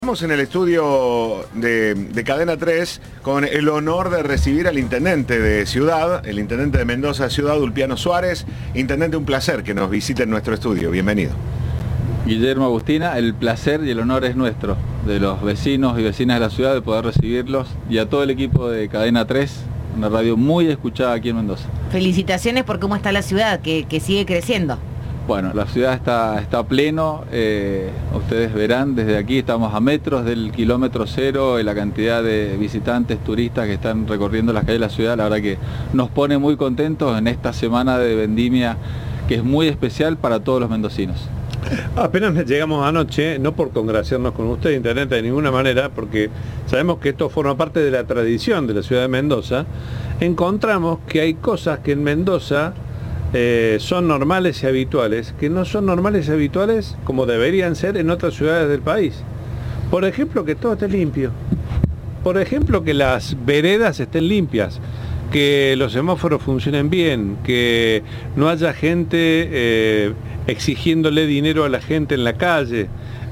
Estamos en el estudio de Cadena 3 con el honor de recibir al intendente de Ciudad, el intendente de Mendoza Ciudad, Ulpiano Suárez. Intendente, un placer que nos visite en nuestro estudio. Bienvenido. Guillermo, Agustina, el placer y el honor es nuestro, de los vecinos y vecinas de la ciudad, de poder recibirlos, y a todo el equipo de Cadena 3, una radio muy escuchada aquí en Mendoza. Felicitaciones por cómo está la ciudad, que sigue creciendo. Bueno, la ciudad está a pleno, ustedes verán, desde aquí estamos a metros del kilómetro cero, y la cantidad de visitantes, turistas que están recorriendo las calles de la ciudad, la verdad que nos pone muy contentos en esta semana de vendimia, que es muy especial para todos los mendocinos. Apenas llegamos anoche, no por congraciarnos con usted, intendente, de ninguna manera, porque sabemos que esto forma parte de la tradición de la ciudad de Mendoza. Encontramos que hay cosas que en Mendoza son normales y habituales, que no son normales y habituales como deberían ser en otras ciudades del país. Por ejemplo, que todo esté limpio. Por ejemplo, que las veredas estén limpias, que los semáforos funcionen bien, que no haya gente exigiéndole dinero a la gente en la calle.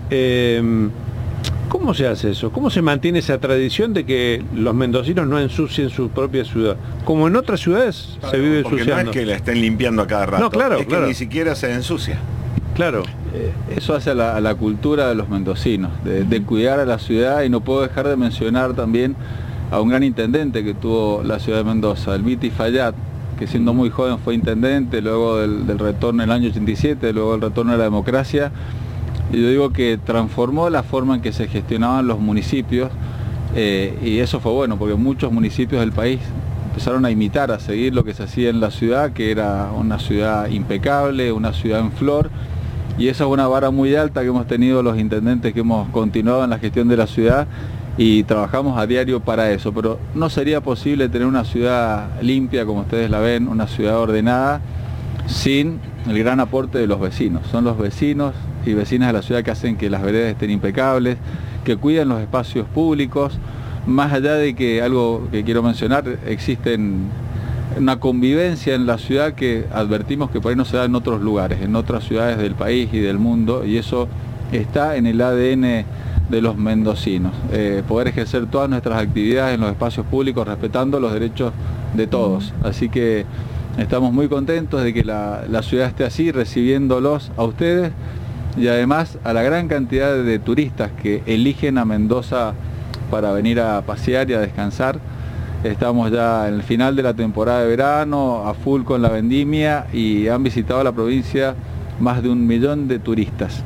¿Cómo se hace eso? ¿Cómo se mantiene esa tradición de que los mendocinos no ensucien su propia ciudad? Como en otras ciudades se vive ensuciando. Porque no es que la estén limpiando a cada rato, no, claro, es que ni siquiera se ensucia. Claro. Eso hace a la cultura de los mendocinos, de cuidar a la ciudad, y no puedo dejar de mencionar también a un gran intendente que tuvo la ciudad de Mendoza, el Viti Fayad, que siendo muy joven fue intendente, luego del retorno en el año 87, luego del retorno de la democracia. Y yo digo que transformó la forma en que se gestionaban los municipios, y eso fue bueno, porque muchos municipios del país empezaron a imitar, a seguir lo que se hacía en la ciudad, que era una ciudad impecable, una ciudad en flor, y esa es una vara muy alta que hemos tenido los intendentes que hemos continuado en la gestión de la ciudad, y trabajamos a diario para eso. Pero no sería posible tener una ciudad limpia, como ustedes la ven, una ciudad ordenada, sin el gran aporte de los vecinos. Son los vecinos y vecinas de la ciudad que hacen que las veredas estén impecables, que cuidan los espacios públicos, más allá de que, algo que quiero mencionar, existen una convivencia en la ciudad que advertimos que por ahí no se da en otros lugares, en otras ciudades del país y del mundo, y eso está en el ADN de los mendocinos, poder ejercer todas nuestras actividades en los espacios públicos respetando los derechos de todos. Así que estamos muy contentos de que la ciudad esté así, recibiéndolos a ustedes, y además a la gran cantidad de turistas que eligen a Mendoza para venir a pasear y a descansar. Estamos ya en el final de la temporada de verano, a full con la vendimia, y han visitado la provincia más de 1 millón de turistas.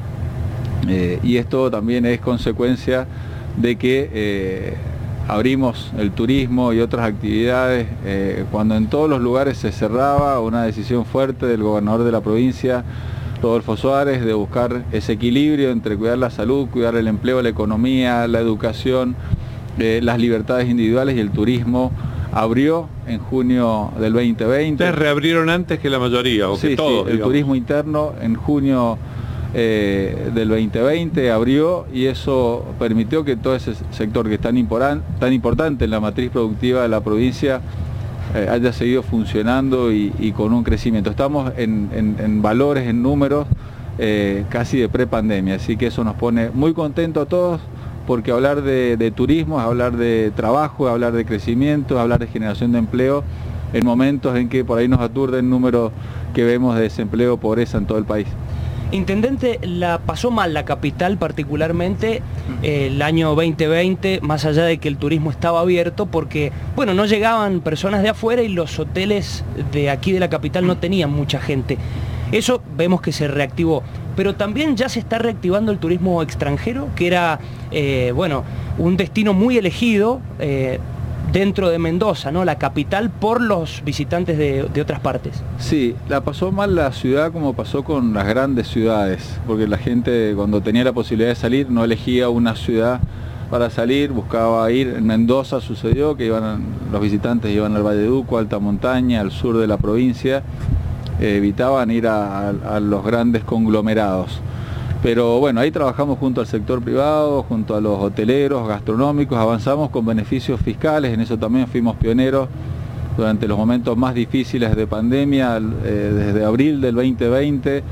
Y esto también es consecuencia de que abrimos el turismo y otras actividades cuando en todos los lugares se cerraba. Una decisión fuerte del gobernador de la provincia, Rodolfo Suárez, de buscar ese equilibrio entre cuidar la salud, cuidar el empleo, la economía, la educación, las libertades individuales, y el turismo abrió en junio del 2020. Ustedes reabrieron antes que la mayoría, o sí, que todos, sí, el turismo interno en junio del 2020 abrió, y eso permitió que todo ese sector que es tan importante en la matriz productiva de la provincia haya seguido funcionando y con un crecimiento. Estamos en valores, en números casi de prepandemia, así que eso nos pone muy contentos a todos, porque hablar de turismo es hablar de trabajo, es hablar de crecimiento, es hablar de generación de empleo en momentos en que por ahí nos aturde el número que vemos de desempleo, pobreza en todo el país. Intendente, la pasó mal la capital particularmente el año 2020, más allá de que el turismo estaba abierto, porque bueno, no llegaban personas de afuera y los hoteles de aquí de la capital no tenían mucha gente. Eso vemos que se reactivó, pero también ya se está reactivando el turismo extranjero, que era bueno, un destino muy elegido dentro de Mendoza, ¿no? La capital, por los visitantes de otras partes. Sí, la pasó mal la ciudad como pasó con las grandes ciudades, porque la gente, cuando tenía la posibilidad de salir, no elegía una ciudad para salir, buscaba ir. En Mendoza sucedió que los visitantes iban al Valleduco, a Alta Montaña, al sur de la provincia, evitaban ir a los grandes conglomerados. Pero bueno, ahí trabajamos junto al sector privado, junto a los hoteleros, gastronómicos, avanzamos con beneficios fiscales, en eso también fuimos pioneros durante los momentos más difíciles de pandemia, desde abril del 2020 hasta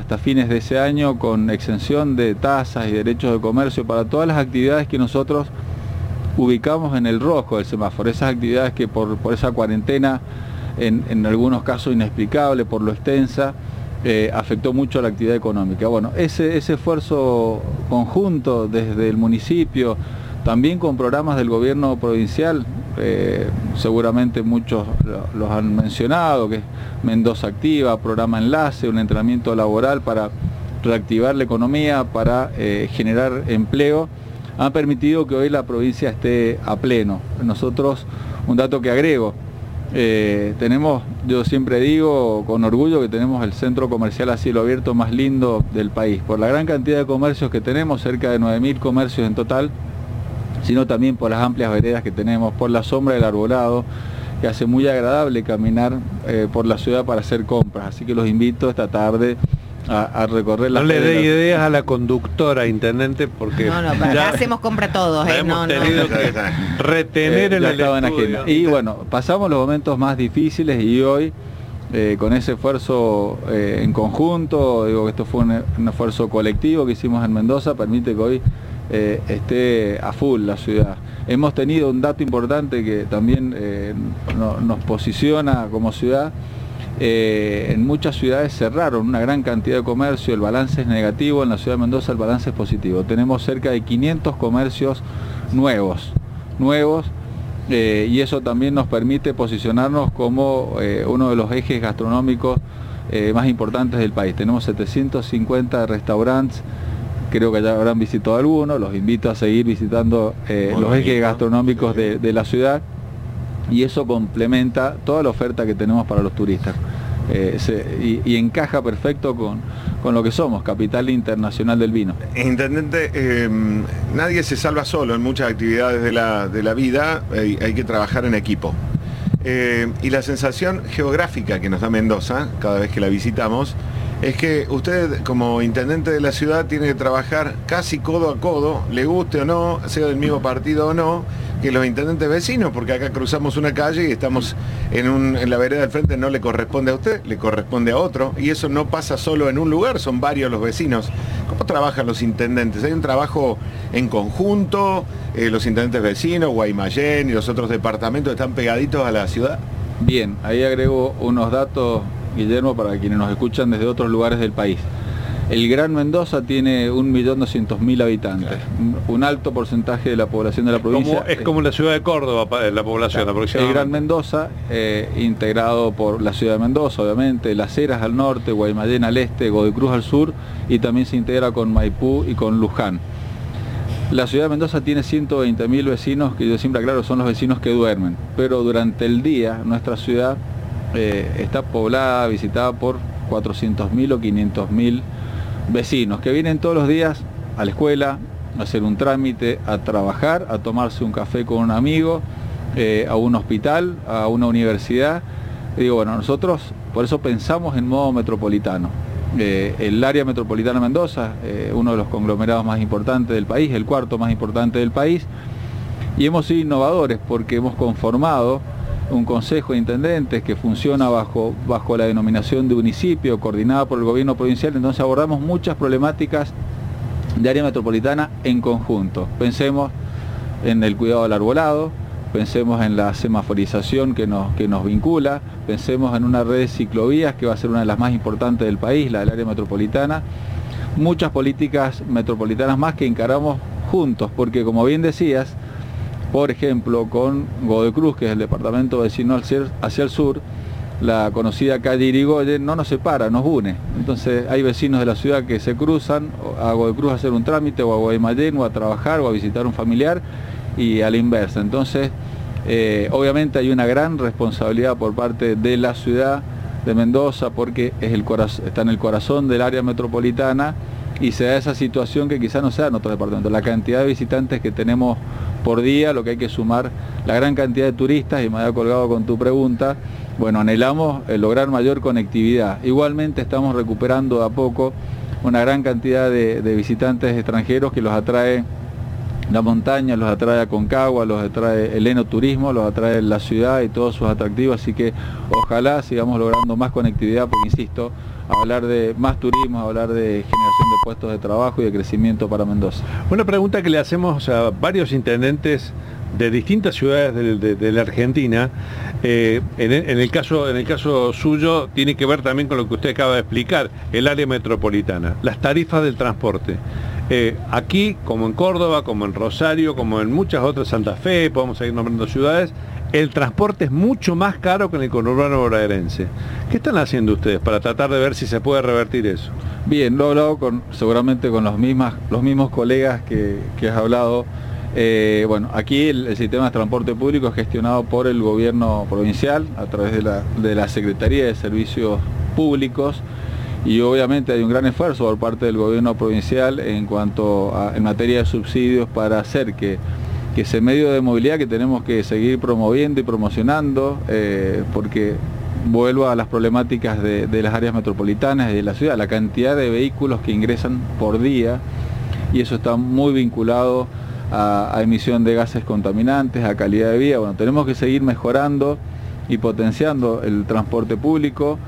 hasta fines de ese año con exención de tasas y derechos de comercio para todas las actividades que nosotros ubicamos en el rojo del semáforo, esas actividades que por esa cuarentena, en algunos casos inexplicable, por lo extensa, afectó mucho a la actividad económica. Bueno, ese esfuerzo conjunto desde el municipio, también con programas del gobierno provincial, seguramente muchos los han mencionado, que es Mendoza Activa, programa Enlace, un entrenamiento laboral para reactivar la economía, para generar empleo, han permitido que hoy la provincia esté a pleno. Nosotros, un dato que agrego, tenemos, yo siempre digo con orgullo que tenemos el centro comercial a cielo abierto más lindo del país, por la gran cantidad de comercios que tenemos, cerca de 9.000 comercios en total, sino también por las amplias veredas que tenemos, por la sombra del arbolado, que hace muy agradable caminar por la ciudad para hacer compras. Así que los invito esta tarde a recorrer las... No le dé ideas a la conductora, intendente, porque No, ya hacemos compra todos, hemos tenido que retener en el estudio. Y bueno, pasamos los momentos más difíciles y hoy, con ese esfuerzo en conjunto, digo que esto fue un esfuerzo colectivo que hicimos en Mendoza, permite que hoy esté a full la ciudad. Hemos tenido un dato importante que también nos posiciona como ciudad. En muchas ciudades cerraron una gran cantidad de comercio, el balance es negativo, en la ciudad de Mendoza el balance es positivo. Tenemos cerca de 500 comercios nuevos, y eso también nos permite posicionarnos como uno de los ejes gastronómicos más importantes del país. Tenemos 750 restaurantes, creo que ya habrán visitado algunos, los invito a seguir visitando los ejes gastronómicos de la ciudad, y eso complementa toda la oferta que tenemos para los turistas. Y encaja perfecto con lo que somos, capital internacional del vino. Intendente, nadie se salva solo en muchas actividades de la vida, hay que trabajar en equipo. Y la sensación geográfica que nos da Mendoza, cada vez que la visitamos, es que usted, como intendente de la ciudad, tiene que trabajar casi codo a codo, le guste o no, sea del mismo partido o no, que los intendentes vecinos, porque acá cruzamos una calle y estamos en la vereda del frente, no le corresponde a usted, le corresponde a otro, y eso no pasa solo en un lugar, son varios los vecinos. ¿Cómo trabajan los intendentes? ¿Hay un trabajo en conjunto? Los intendentes vecinos, Guaymallén y los otros departamentos están pegaditos a la ciudad. Bien, ahí agrego unos datos, Guillermo, para quienes nos escuchan desde otros lugares del país. El Gran Mendoza tiene 1.200.000 habitantes, claro. Un alto porcentaje de la población de la provincia. Es como la ciudad de Córdoba, la población, claro, aproximadamente. El Gran Mendoza, integrado por la ciudad de Mendoza, obviamente, Las Heras al norte, Guaymallén al este, Godoy Cruz al sur, y también se integra con Maipú y con Luján. La ciudad de Mendoza tiene 120.000 vecinos, que yo siempre aclaro, son los vecinos que duermen, pero durante el día nuestra ciudad está poblada, visitada por 400.000 o 500.000 vecinos que vienen todos los días a la escuela, a hacer un trámite, a trabajar, a tomarse un café con un amigo, a un hospital, a una universidad. Y digo, bueno, nosotros por eso pensamos en modo metropolitano. El área metropolitana de Mendoza, uno de los conglomerados más importantes del país, el cuarto más importante del país, y hemos sido innovadores porque hemos conformado un consejo de intendentes que funciona bajo la denominación de municipio, coordinada por el gobierno provincial. Entonces abordamos muchas problemáticas de área metropolitana en conjunto. Pensemos en el cuidado del arbolado, pensemos en la semaforización que nos vincula, pensemos en una red de ciclovías que va a ser una de las más importantes del país, la del área metropolitana. Muchas políticas metropolitanas más que encaramos juntos, porque como bien decías, por ejemplo, con Godoy Cruz, que es el departamento vecino hacia el sur, la conocida calle Irigoyen no nos separa, nos une. Entonces hay vecinos de la ciudad que se cruzan a Godoy Cruz a hacer un trámite, o a Guaymallén, o a trabajar, o a visitar un familiar, y a la inversa. Entonces, obviamente hay una gran responsabilidad por parte de la ciudad de Mendoza, porque está en el corazón del área metropolitana, y se da esa situación que quizás no sea en otros departamentos. La cantidad de visitantes que tenemos por día, lo que hay que sumar, la gran cantidad de turistas, y me había colgado con tu pregunta, bueno, anhelamos lograr mayor conectividad. Igualmente estamos recuperando de a poco una gran cantidad de visitantes extranjeros que los atrae la montaña, los atrae Aconcagua, los atrae el enoturismo, los atrae la ciudad y todos sus atractivos, así que ojalá sigamos logrando más conectividad, porque insisto, a hablar de más turismo, a hablar de generación de puestos de trabajo y de crecimiento para Mendoza. Una pregunta que le hacemos a varios intendentes de distintas ciudades de la Argentina, en el caso suyo tiene que ver también con lo que usted acaba de explicar, el área metropolitana, las tarifas del transporte. Aquí, como en Córdoba, como en Rosario, como en muchas otras, Santa Fe, podemos seguir nombrando ciudades, el transporte es mucho más caro que en el conurbano bonaerense. ¿Qué están haciendo ustedes para tratar de ver si se puede revertir eso? Bien, lo he hablado seguramente con los mismos colegas que has hablado. Bueno, aquí el sistema de transporte público es gestionado por el gobierno provincial a través de la Secretaría de Servicios Públicos, y obviamente hay un gran esfuerzo por parte del gobierno provincial en materia de subsidios para hacer que ese medio de movilidad que tenemos que seguir promoviendo y promocionando, porque vuelvo a las problemáticas de las áreas metropolitanas y de la ciudad, la cantidad de vehículos que ingresan por día, y eso está muy vinculado a emisión de gases contaminantes, a calidad de vida. Bueno, tenemos que seguir mejorando y potenciando el transporte público,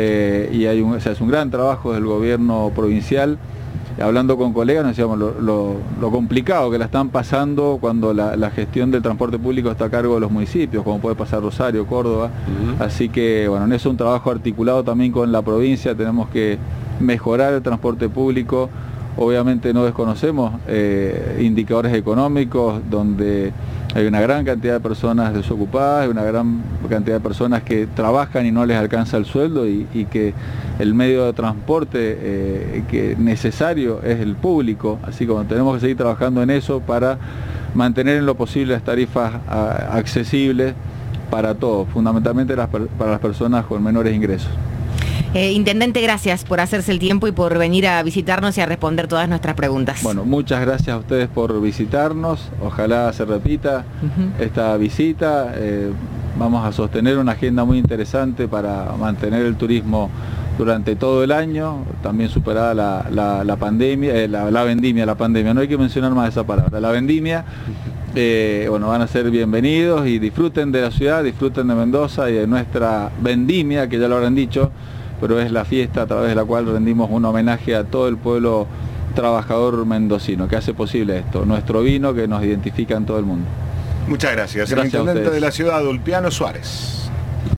y se hace un gran trabajo del gobierno provincial. Hablando con colegas nos decíamos lo complicado que la están pasando cuando la gestión del transporte público está a cargo de los municipios, como puede pasar Rosario, Córdoba. Así que bueno, en eso un trabajo articulado también con la provincia, tenemos que mejorar el transporte público. Obviamente no desconocemos indicadores económicos donde hay una gran cantidad de personas desocupadas, hay una gran cantidad de personas que trabajan y no les alcanza el sueldo, y que el medio de transporte que necesario es el público. Así que tenemos que seguir trabajando en eso para mantener en lo posible las tarifas accesibles para todos, fundamentalmente para las personas con menores ingresos. Intendente, gracias por hacerse el tiempo y por venir a visitarnos y a responder todas nuestras preguntas. Bueno, muchas gracias a ustedes por visitarnos, ojalá se repita esta visita. Vamos a sostener una agenda muy interesante para mantener el turismo durante todo el año, también superada la pandemia, la pandemia, no hay que mencionar más esa palabra, la vendimia. Bueno, van a ser bienvenidos y disfruten de la ciudad, disfruten de Mendoza y de nuestra vendimia, que ya lo habrán dicho, pero es la fiesta a través de la cual rendimos un homenaje a todo el pueblo trabajador mendocino que hace posible esto, nuestro vino que nos identifica en todo el mundo. Muchas gracias. Gracias El intendente de la ciudad, Ulpiano Suárez.